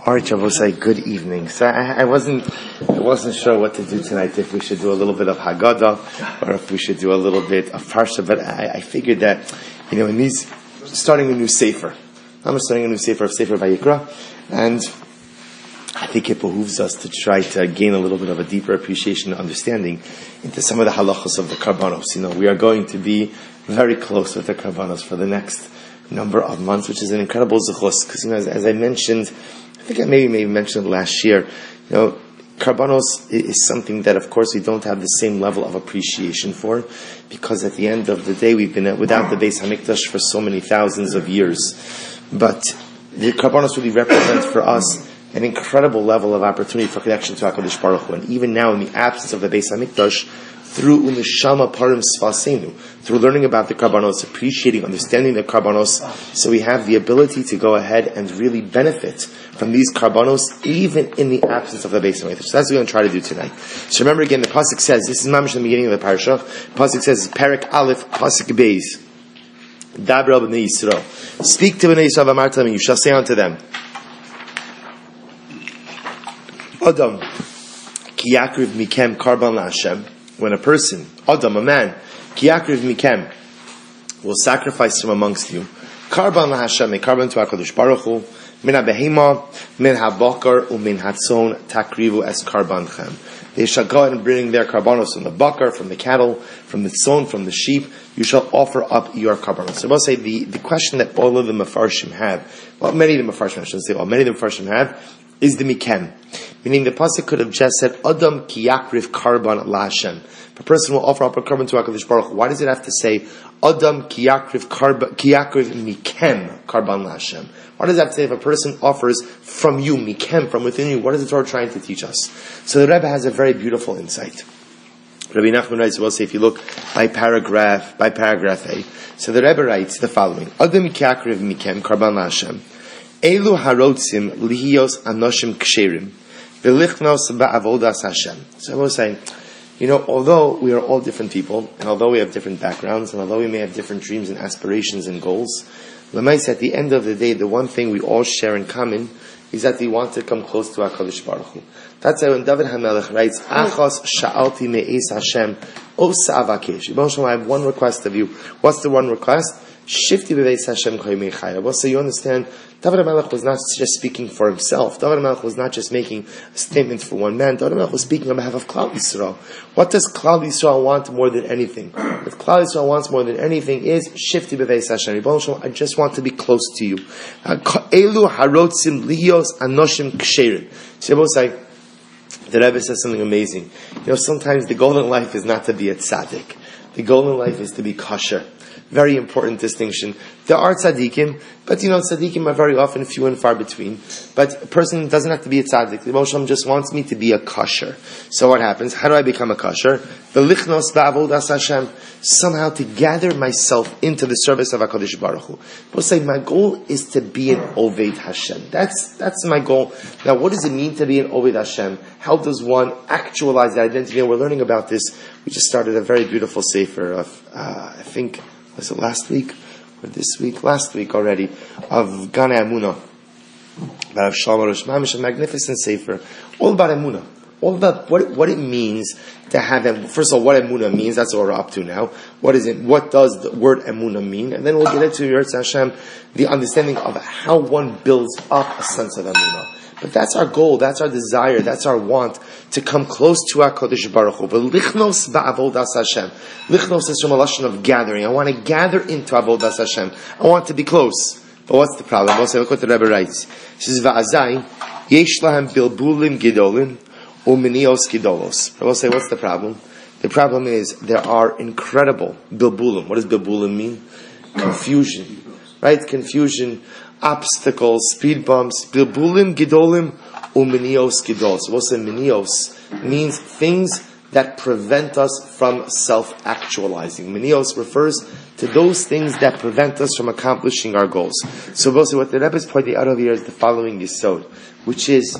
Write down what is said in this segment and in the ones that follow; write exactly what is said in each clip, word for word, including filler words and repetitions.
All right, Shabbosai, good evening. So I, I wasn't, I wasn't sure what to do tonight. If we should do a little bit of Haggadah, or if we should do a little bit of Parsha. But I, I figured that, you know, in these, starting a new Sefer, I'm starting a new Sefer of Sefer Vayikra, and I think it behooves us to try to gain a little bit of a deeper appreciation and understanding into some of the halachos of the Karbanos. You know, we are going to be very close with the Karbanos for the next number of months, which is an incredible zechus. Because, you know, as, as I mentioned, I think I maybe maybe mentioned it last year, you know, Karbanos is something that, of course, we don't have the same level of appreciation for, because at the end of the day, we've been without the Beis Hamikdash for so many thousands of years. But the Karbanos really represent for us an incredible level of opportunity for connection to HaKadosh Baruch Hu. And even now, in the absence of the Beis Hamikdash, through Unishama Parim Sfasenu, through learning about the Karbanos, appreciating, understanding the Karbanos, so we have the ability to go ahead and really benefit from these Karbanos, even in the absence of the Beis Hamikdash. So that's what we're going to try to do tonight. So remember again, the Pasuk says, this is mamish in the beginning of the Parsha, Pasuk says, Perek Aleph, Pasuk Beis, Dabra b'nei Yisrael. Speak to b'nei Yisrael, Amarta, and you shall say unto them, Adam, ki yakriv mikem karban la'Hashem. When a person, Adam, a man, ki yakriv mikem, will sacrifice from amongst you, karban la'Hashem, a karban to HaKadosh Baruch Hu, min ha'behema, min ha'bakar, u'min hatzon, takrivu es karbanchem. They shall go and bring their karbanos from the bakar, from the cattle, from the tzon, from the sheep. You shall offer up your karbanos. So I will say the, the question that all of the Mefarshim have, well, many of the Mefarshim, I shouldn't say all, many of the Mefarshim have, is the mikem. Meaning the pasuk could have just said, Adam ki yakriv karban la'Hashem. If a person will offer up a karban to HaKadosh Baruch Hu, why does it have to say, Adam ki yakriv karban, ki yakriv mikem karban la'Hashem? Why does it have to say, if a person offers from you, mikem, from within you, what is the Torah trying to teach us? So the Rebbe has a very beautiful insight. Rabbi Nachman writes, we'll say, if you look by paragraph, by paragraph A, so the Rebbe writes the following, Adam ki yakriv mikem karban la'Hashem. Elu harotzim lihiyos anoshim ksherim v'lichnos ba'avodas Hashem. So I was saying, you know, although we are all different people, and although we have different backgrounds, and although we may have different dreams and aspirations and goals, Lamais, at the end of the day, the one thing we all share in common is that we want to come close to HaKadosh Baruch Hu. That's why when David HaMelech writes, Achos sha'alti me'es Hashem osa avakesh. I have one request of you. What's the one request? Shifti beveis Hashem koyimei chaya. Well, so you understand, David HaMelech was not just speaking for himself. David HaMelech was not just making a statement for one man. David HaMelech was speaking on behalf of Klal Yisrael. What does Klal Yisrael want more than anything? What Klal Yisrael wants more than anything is Shifti beveis Hashem. I just want to be close to you. Elu harotzim liyos anoshim ksherim. So both say, the Rebbe says something amazing. You know, sometimes the goal in life is not to be a tzaddik. The goal in life is to be kosher. Very important distinction. There are tzaddikim, but you know, tzaddikim are very often few and far between. But a person doesn't have to be a tzaddik. The Moshe just wants me to be a kosher. So what happens? How do I become a kosher? V'lichnos ba'avodas Hashem. Somehow to gather myself into the service of HaKadosh Baruch Hu. We'll say my goal is to be an Oved Hashem. That's that's my goal. Now, what does it mean to be an Oved Hashem? How does one actualize that identity? And we're learning about this. We just started a very beautiful sefer of, uh, I think, was it last week or this week? Last week already, of Gan Emunah, about Shalom Rosh Mamish, a magnificent sefer, all about Emunah, all about what what it means to have them. First of all, what Emunah means. That's what we're up to now. What is it? What does the word Emunah mean? And then we'll get into Yirtzeh Hashem, the understanding of how one builds up a sense of Emunah. But that's our goal, that's our desire, that's our want, to come close to HaKadosh Baruch Hu. But lichnos ba'avodas Hashem. Lichnos is from a lashon of gathering. I want to gather into avodas Hashem. I want to be close. But what's the problem? Also, look what the Rebbe writes. He says, Va'azai, yesh lahem bilbulim gidolim, uminios gidolos. I will say, what's the problem? The problem is, there are incredible bilbulim. What does bilbulim mean? Confusion. Right? Confusion. Obstacles, speed bumps, bilbulim gidolim, uminios gidolos. So what's the minios? Means things that prevent us from self-actualizing. Minios refers to those things that prevent us from accomplishing our goals. So what the Rebbe is pointing out over here is the following yisod, which is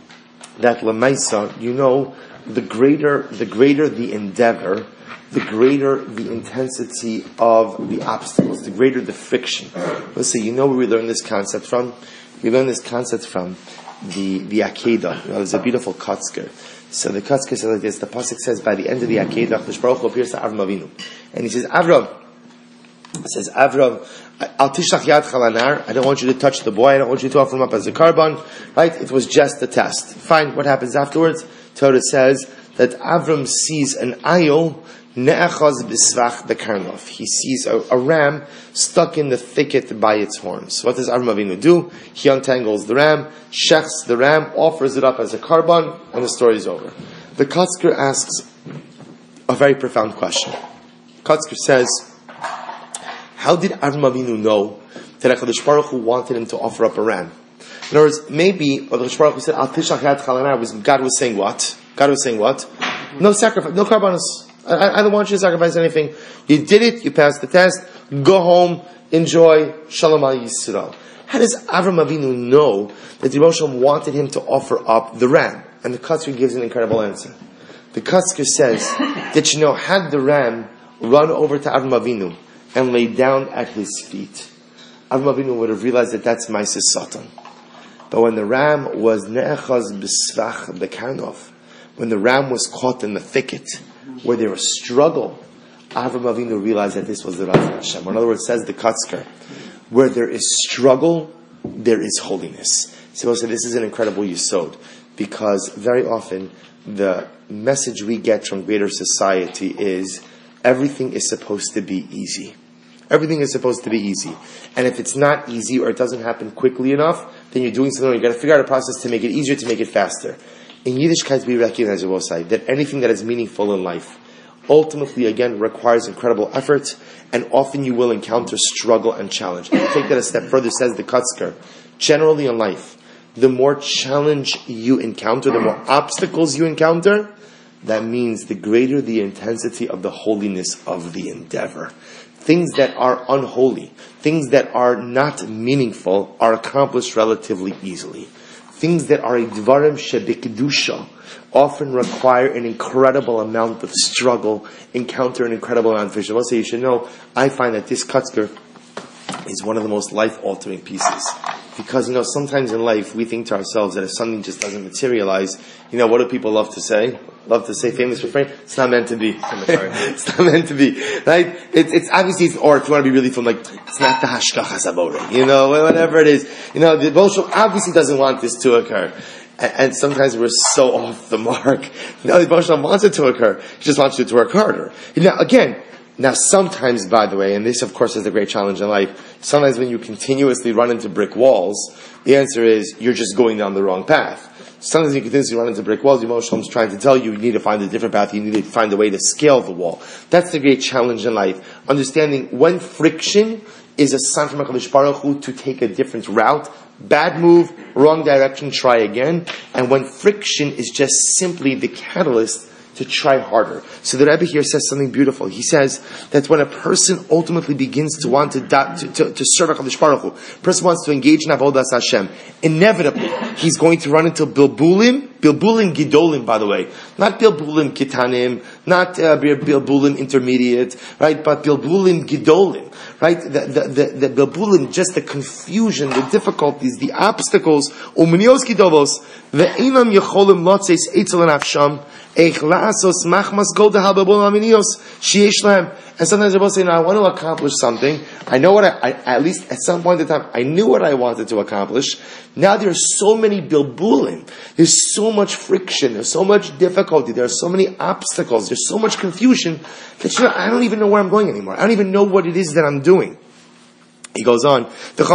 that lemaisa, you know, the greater, the greater the endeavor, the greater the intensity of the obstacles, the greater the friction. Let's see, you know where we learn this concept from? We learn this concept from the, the Akedah. You know, there's a beautiful Kotzker. So the Kotzker says like this, the Pasuk says, by the end of the Akedah, the Baruch Hu appears to Avram Avinu. And he says, Avram, it says, Avram, Al tishlach yad chalanar. I don't want you to touch the boy. I don't want you to offer him up as a karban. Right? It was just a test. Fine. What happens afterwards? Torah says that Avram sees an ayil ne'achaz b'svach bekarnov. He sees a, a ram stuck in the thicket by its horns. What does Avram Avinu do? He untangles the ram, shechs the ram, offers it up as a karban, and the story is over. The Kotzker asks a very profound question. Kotzker says, how did Avram Avinu know that HaKadosh Baruch Hu wanted him to offer up a ram? In other words, maybe what HaKadosh Baruch Hu said, Al tishlach yad chalanar, was God was saying what? God was saying what? No sacrifice, no karbanos. I, I don't want you to sacrifice anything. You did it, you passed the test, go home, enjoy, Shalom al Yisrael. How does Avram Avinu know that the Rosh Hashanah wanted him to offer up the ram? And the Kotzker gives an incredible answer. The Kotzker says that, you know, had the ram run over to Avram Avinu and lay down at his feet, Avram Avinu would have realized that that's Ma'aseh Satan. But when the ram was ne'echaz b'svach bekarnov, when the ram was caught in the thicket, where there was struggle, Avram Avinu realized that this was the Ratzon Hashem. In other words, says the Kotzker, where there is struggle, there is holiness. So also, this is an incredible yesod, because very often the message we get from greater society is everything is supposed to be easy. Everything is supposed to be easy. And if it's not easy or it doesn't happen quickly enough, then you're doing something wrong. You've got to figure out a process to make it easier, to make it faster. In Yiddishkeit, we recognize, I will say, that anything that is meaningful in life ultimately, again, requires incredible effort, and often you will encounter struggle and challenge. And to take that a step further, says the Kotzker, generally in life, the more challenge you encounter, the more obstacles you encounter, that means the greater the intensity of the holiness of the endeavor. Things that are unholy, things that are not meaningful, are accomplished relatively easily. Things that are a dvarim shebikdusha often require an incredible amount of struggle, encounter an incredible amount of vision. I'll say, you should know, I find that this Kotzker is one of the most life-altering pieces. Because, you know, sometimes in life we think to ourselves that if something just doesn't materialize, you know, what do people love to say? Love to say, famous refrain, it's not meant to be. It's not meant to be. Right? It, it's obviously, it's, or if you want to be really from like, it's not the hashkachas haborah. You know, whatever it is. You know, the Baruch Hu obviously doesn't want this to occur. And, and sometimes we're so off the mark. No, the Baruch Hu wants it to occur. He just wants you to work harder. Now, again, Now sometimes, by the way, and this of course is the great challenge in life, sometimes when you continuously run into brick walls, the answer is you're just going down the wrong path. Sometimes you continuously run into brick walls, Yom Shalom's trying to tell you you need to find a different path, you need to find a way to scale the wall. That's the great challenge in life. Understanding when friction is a sign from HaKadosh Baruch Hu to take a different route, bad move, wrong direction, try again, and when friction is just simply the catalyst to try harder. So the Rebbe here says something beautiful. He says that when a person ultimately begins to want to to, to, to serve HaKadosh Baruch Hu, a person wants to engage in Avodas Hashem, inevitably he's going to run into Bilbulim, Bilbulim Gidolim, by the way. Not Bilbulim Kitanim, not uh, Bilbulim Intermediate, right? But Bilbulim Gidolim, right? The, the, the, the Bilbulim, just the confusion, the difficulties, the obstacles, Umnios Gidolos, Ve'inam Yecholim Lotzeis Eitzel Nafsham, and sometimes people say, no, I want to accomplish something. I know what I, I, at least at some point in time, I knew what I wanted to accomplish. Now there's so many bilbulim. There's so much friction. There's so much difficulty. There are so many obstacles. There's so much confusion that, you know, I don't even know where I'm going anymore. I don't even know what it is that I'm doing. He goes on. But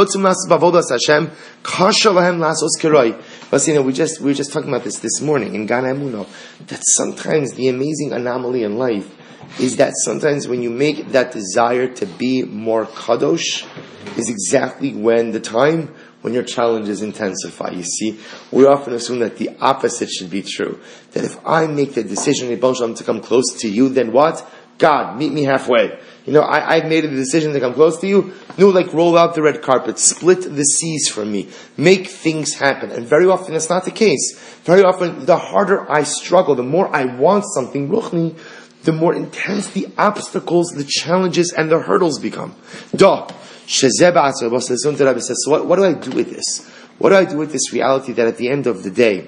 you know, we just we were just talking about this this morning in Gan Emuno, that sometimes the amazing anomaly in life is that sometimes when you make that desire to be more kadosh is exactly when the time when your challenges intensify. You see, we often assume that the opposite should be true. That if I make the decision to come close to you, then what? God, meet me halfway. You know, I, I've made a decision to come close to you. No, like roll out the red carpet, split the seas for me, make things happen. And very often it's not the case. Very often, the harder I struggle, the more I want something, ruchni, the more intense the obstacles, the challenges, and the hurdles become. Da. So what, what do I do with this? What do I do with this reality that at the end of the day,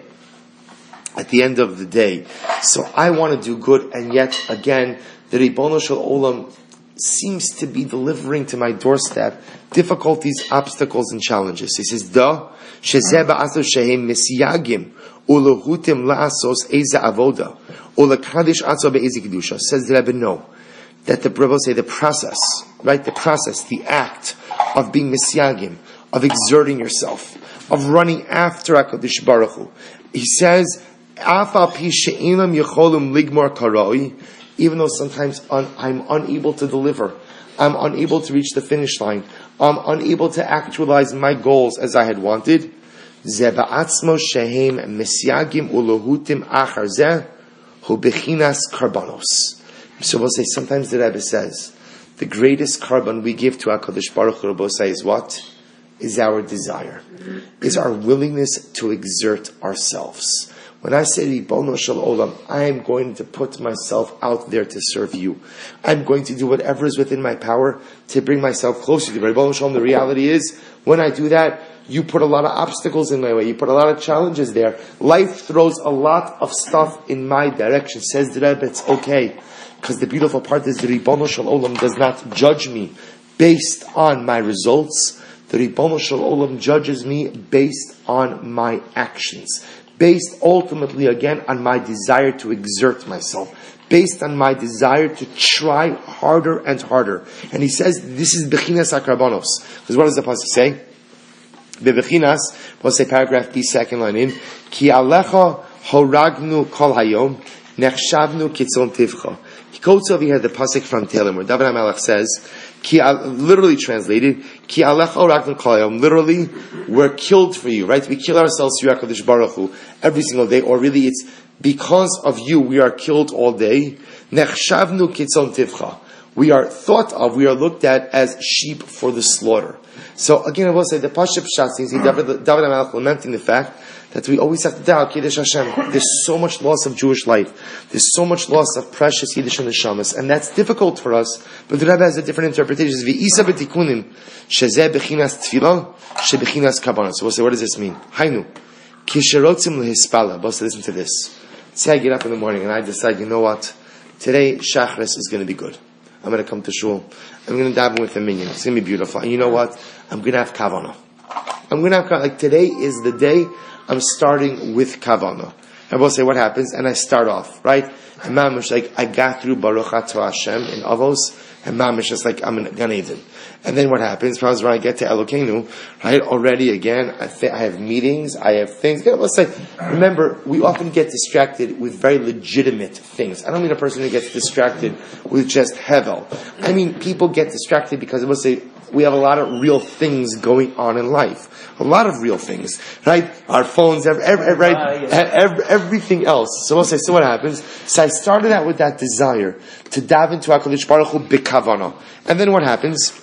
at the end of the day, so I want to do good, and yet again, the Ribono Shel Olam seems to be delivering to my doorstep difficulties, obstacles, and challenges. He says, "Da shezeh ba'aso shehem misyagim ulehutim la'asos eza avoda ulekadish atzo be'ezi kedusha." Says the Rebbe, no, that the Rebbe say the process, right? The process, the act of being misyagim, of exerting yourself, of running after HaKadosh Baruch Hu. He says, "Afal pi she'inam yecholum ligmor karoi." Even though sometimes un- I'm unable to deliver, I'm unable to reach the finish line, I'm unable to actualize my goals as I had wanted. Ze ba'atzmo shehem misyagim ulehutim achar zeh hu bechinas karbanos. So we'll say, sometimes the Rebbe says, the greatest carbon we give to HaKadosh Baruch Hu, Rebbe say, is what? Is our desire, is our willingness to exert ourselves. When I say Ribono Shel Olam, I am going to put myself out there to serve you. I'm going to do whatever is within my power to bring myself closer to you. Ribono Shel Olam, the reality is, when I do that, you put a lot of obstacles in my way. You put a lot of challenges there. Life throws a lot of stuff in my direction. Says the Rebbe, it's okay. Because the beautiful part is the Ribono Shel Olam does not judge me based on my results. The Ribono Shel Olam judges me based on my actions. Based ultimately, again, on my desire to exert myself. Based on my desire to try harder and harder. And he says, this is Bechinas HaKarbanos. Because what does the pasuk say? Bebechinas, we'll say paragraph B, second line in, Ki alecha horagnu kol hayom, nechshavnu kitzon tivcha. He quotes over here the pasuk from Tehillim, where David HaMelech says, Ki, literally translated, Ki alecha horagnu kol hayom, literally, we're killed for you, right? We kill ourselves through HaKadosh Baruch Hu every single day, or really it's because of you we are killed all day. Nechshavnu kitzon tivcha. We are thought of, we are looked at as sheep for the slaughter. So again, I will say the Pashup Pshat seems David David HaMelech lamenting the fact that we always have to doubt Kiddush Hashem. There's so much loss of Jewish life. There's so much loss of precious Yiddish and Neshamas, and that's difficult for us. But the Rebbe has a different interpretation. V'isa b'tikunim shezeh bechinas tefillah shebechinas kavanah. So we'll say, what does this mean? Hainu kisherotzim lehispala. We'll say, listen to this. Say I get up in the morning and I decide, you know what? Today Shachris is going to be good. I'm going to come to shul. I'm going to daven with the minyan. It's going to be beautiful. And you know what? I'm going to have kavanah. I'm going to have, like, today is the day I'm starting with kavanah. I will say what happens, and I start off, right? And mamish, like, I got through Baruch Atah Hashem in Avos, and mamish is like, I'm in Gan Eden. And then what happens? Probably when I get to Elokeinu, right? Already again, I, th- I have meetings, I have things. Yeah, let's say, remember, we often get distracted with very legitimate things. I don't mean a person who gets distracted with just hevel. I mean, people get distracted because, let's say, we have a lot of real things going on in life. A lot of real things, right? Our phones, every, every, every, right? every, everything else. So we'll say, so what happens? So I started out with that desire to dive into HaKadosh Baruch Hu b'kavana. And then what happens?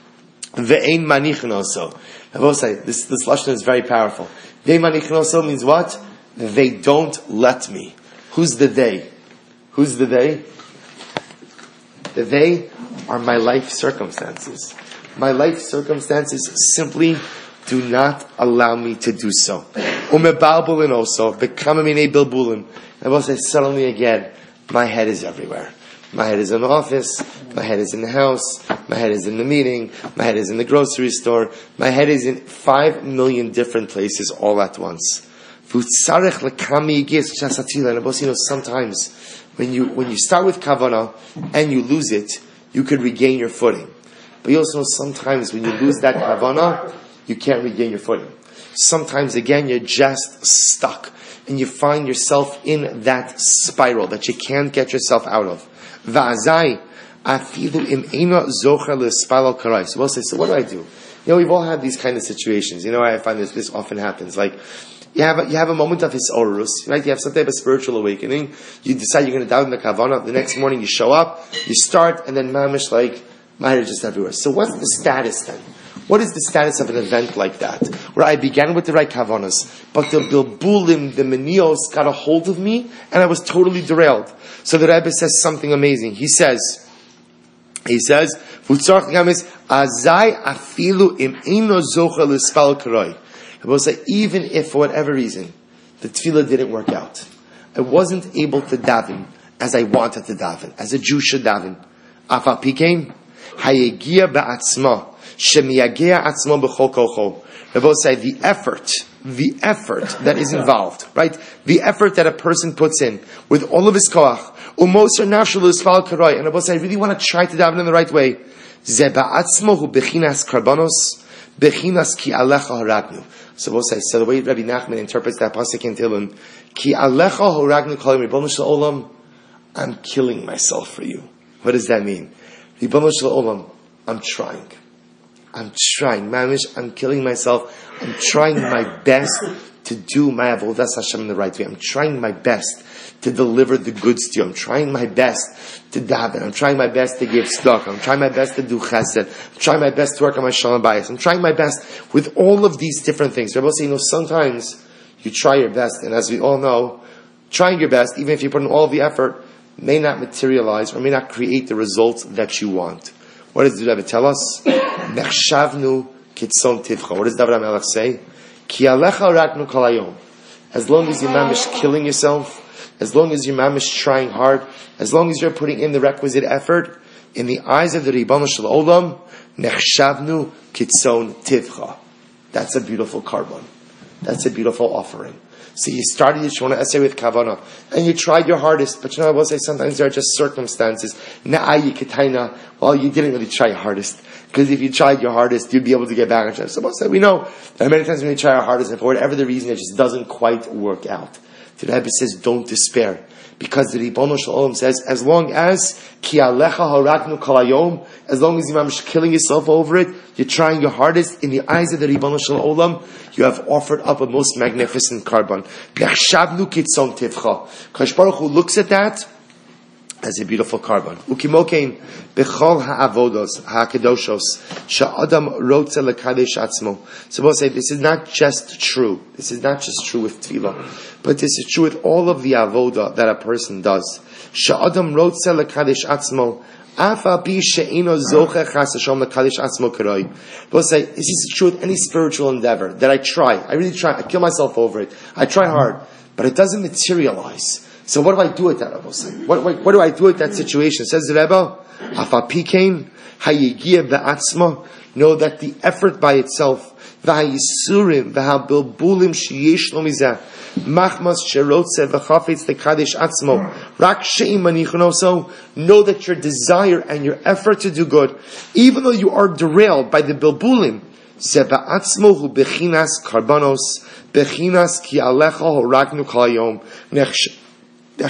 Ve'ein manichnoso. I will say, this, this lashon is very powerful. Ve'ein manichnoso means what? They don't let me. Who's the they? Who's the they? The they are my life circumstances. My life circumstances simply do not allow me to do so. Umebalbulin also, bekamamine bilbulin. I will say, suddenly again, my head is everywhere. My head is in the office, my head is in the house, my head is in the meeting, my head is in the grocery store, my head is in five million different places all at once. You know, sometimes when you when you start with kavanah and you lose it, you could regain your footing. But you also know sometimes when you lose that kavanah, you can't regain your footing. Sometimes again you're just stuck and you find yourself in that spiral that you can't get yourself out of. Va'azai afilu im eina zocher l'spalal karai. So we'll say, so what do I do? You know, we've all had these kind of situations. You know, I find this this often happens. Like, you have a, you have a moment of hisorus, right? You have some type of spiritual awakening. You decide you're going to daven the kavanah. The next morning you show up, you start, and then mamish, like, my head is just everywhere. So what's the status then? What is the status of an event like that? Where I began with the right kavanas, but the bilbulim, the menios got a hold of me, and I was totally derailed. So the Rebbe says something amazing. He says, he says, Azai afilu im ino zocha l'spal karoi. Rabbi say, even if for whatever reason the tefillah didn't work out, I wasn't able to daven as I wanted to daven, as a Jew should daven. Afa pikein hayegia ba'atzma shemiyagea atzma b'chol kocho. Rabbi say the effort, the effort that is involved, right? The effort that a person puts in with all of his koach, umoser nashul isfal karai. And Rabbi say, I really want to try to daven in the right way. Ze ba'atzma hu bechinas karbanos bechinas ki alecha haragnu. So we'll say, so the way Rabbi Nachman interprets that pasuk in Tehillim, Ki alecha horagnu kolim Ribono shel olam, I'm killing myself for you. What does that mean? Ribono shel olam, I'm trying. I'm trying. Mamish, I'm killing myself. I'm trying my best to do my avodas Hashem in the right way. I'm trying my best to deliver the goods to you. I'm trying my best to daven. I'm trying my best to give tzedakah. I'm trying my best to do chesed. I'm trying my best to work on my shalom bayis. I'm trying my best with all of these different things. Rabbi say, you know, sometimes you try your best, and as we all know, trying your best, even if you put in all of the effort, may not materialize or may not create the results that you want. What does the Rebbe tell us? Nechshavnu kitzon tivcha. What does David HaMelech say? Ki alecha raknu kol hayom. As long as your mamish killing yourself, as long as your mamish trying hard, as long as you're putting in the requisite effort, in the eyes of the Ribono shel olam, nechshavnu kitzon tivcha. That's a beautiful carbon. That's a beautiful offering. So you started your Shemona essay with Kavanah, and you tried your hardest, but you know, I will say sometimes there are just circumstances. Na'ayi ketaina. Well, you didn't really try your hardest. Because if you tried your hardest, you'd be able to get back on track. So we know there are many times when we try our hardest, and for whatever the reason, it just doesn't quite work out. The Rebbe says, don't despair. Because the Ribono shel olam says, as long as ki alecha haraknu kol hayom, as long as you're killing yourself over it, you're trying your hardest, in the eyes of the Ribono shel olam, you have offered up a most magnificent carbon. Nechshavnu kitzon tivcha. Kadosh Baruch Hu looks at that as a beautiful carbon. Ukimokein bechol ha'avodos ha'kedoshos sha'adam rotze lekadesh atzmo. So we'll say this is not just true. This is not just true with tefillah, but this is true with all of the avodah that a person does. Sha'adam rotze lekadesh atzmo. Afa pi she'ino zoche chas Hashem lekadesh atzmo karoi. We'll say this is true with any spiritual endeavor that I try. I really try. I kill myself over it. I try hard, but it doesn't materialize. So what do I do with that, Rebbe? What, what, what do I do with that situation? Says the Rebbe, Afa pikein hayegia be'atzma. Know that the effort by itself, v'hayisurim v'habilbulim sheyesh lo mizeh, machmas sherotze v'chafetz lekadesh atzmo, rak she'im manichnoso. Know that your desire and your effort to do good, even though you are derailed by the bilbulim, ze ba'atzmo hu bechinas karbanos, bechinas ki alecha horaknu kol hayom, nechsh. The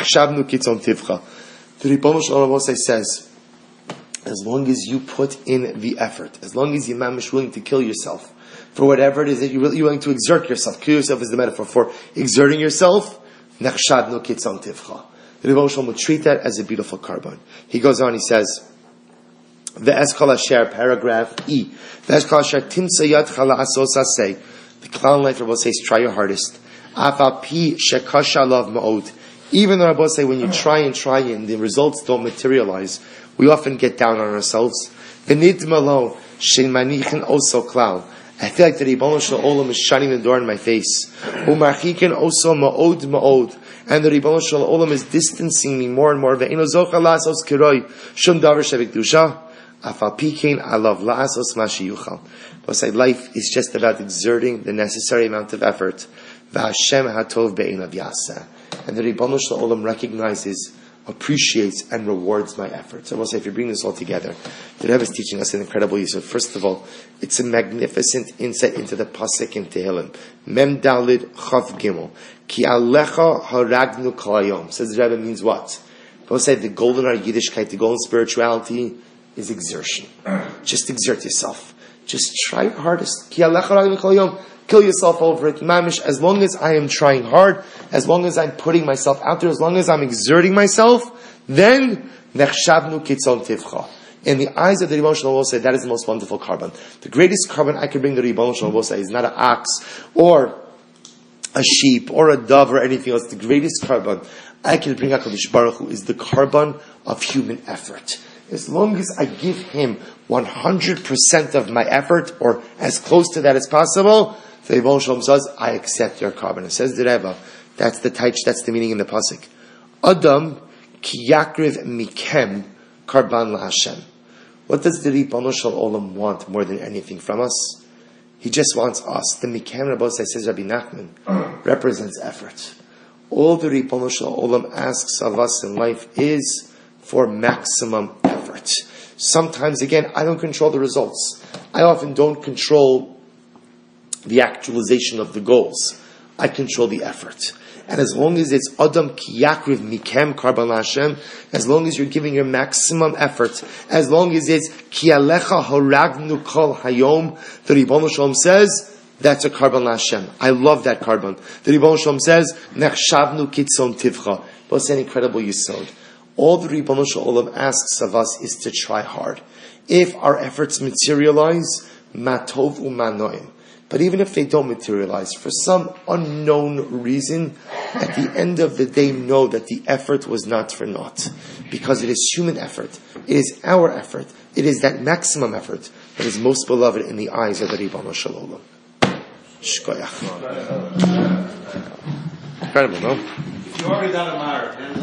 Ribono shel olam says, as long as you put in the effort, as long as you're mamish willing to kill yourself for whatever it is that you're willing to exert yourself, kill yourself is the metaphor for exerting yourself. The Ribono shel olam will treat that as a beautiful carbon. He goes on, he says, the Eskol Asher, paragraph E. The Eskol Asher timsa yadcha la'asos aseh. The Klal Life Rebbe says, try your hardest. Afa pi shekasha lav ma'od. Even though Rabbi say when you try and try and the results don't materialize, we often get down on ourselves. V'nidmalo she'manichin also klal. I feel like the Ribono shel olam is shutting the door in my face. U'marchikin also ma'od ma'od. And the Ribono shel olam is distancing me more and more. Ve'ino zocha la'asos kiroi shum davar shevikdusha. Afal pikein I love la'asos ma sheyuchal. But say life is just about exerting the necessary amount of effort. V'Hashem hatov be'inav yaseh. And the Ribono shel olam recognizes, appreciates, and rewards my efforts. So I will say, if you bring this all together, the Rebbe is teaching us an incredible use. First of all, it's a magnificent insight into the pasuk in Tehillim. Mem dalid chav gimel. Ki alecha haragnu kol hayom. Says the Rebbe means what? I will say the golden Yiddishkeit, the golden spirituality is exertion. Just exert yourself. Just try your hardest. Ki alecha haragnu kol hayom. Kill yourself over it, mamish. As long as I am trying hard, as long as I'm putting myself out there, as long as I'm exerting myself, then nechshavnu kitzon tivcha. In the eyes of the Ribono shel olam, that is the most wonderful carbon. The greatest carbon I could bring the Ribono shel olam is not an ox or a sheep or a dove or anything else. The greatest carbon I can bring HaKadosh Baruch Hu is the carbon of human effort. As long as I give Him one hundred percent of my effort, or as close to that as possible, the the Ribono Shel Olam says, I accept your carbon. It says the Rebbe, that's the taich, that's the meaning in the pasuk. Adam ki yakriv mikem karban laHashem. What does the Ribono Shel Olam want more than anything from us? He just wants us. The mikem, Rabbosai says Rabbi Nachman, represents effort. All the Ribono Shel Olam asks of us in life is for maximum effort. Sometimes, again, I don't control the results. I often don't control the actualization of the goals. I control the effort. And as long as it's Adam ki yakriv mikem karban laHashem, as long as you're giving your maximum effort, as long as it's ki alecha haragnu kol hayom, the Ribono Shel Olam says, that's a karban laHashem. I love that karban. The Ribono Shel Olam says, nechshavnu kitzon tivcha. What's an incredible yisod? All the Ribono Shel Olam asks of us is to try hard. If our efforts materialize, matov umanoim. But even if they don't materialize, for some unknown reason, at the end of the day, know that the effort was not for naught. Because it is human effort. It is our effort. It is that maximum effort that is most beloved in the eyes of the Ribono Shel Olam. Shkoyach. Incredible, no? You already done a marathon.